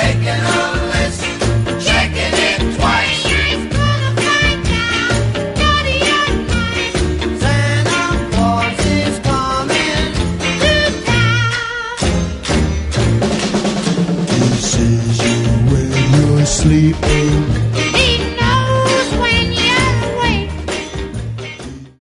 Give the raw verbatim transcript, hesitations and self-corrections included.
making a list, checking it twice. He's gonna find out naughty and nice. Santa Claus is coming To town. He sees you when you're sleeping.